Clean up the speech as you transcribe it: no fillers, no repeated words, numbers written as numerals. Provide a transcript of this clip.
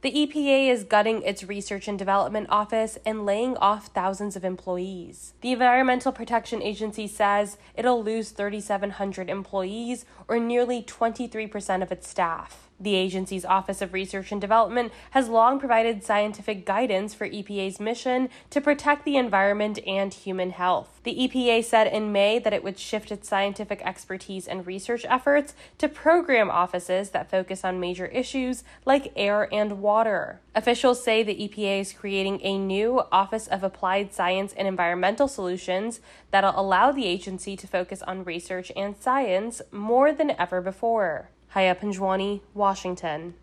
The EPA is gutting its research and development office and laying off thousands of employees. The Environmental Protection Agency says it'll lose 3,700 employees, or nearly 23% of its staff. The agency's Office of Research and Development has long provided scientific guidance for EPA's mission to protect the environment and human health. The EPA said in May that it would shift its scientific expertise and research efforts to program offices that focus on major issues like air and water. Officials say the EPA is creating a new Office of Applied Science and Environmental Solutions that'll allow the agency to focus on research and science more than ever before. Haya Panjwani, Washington.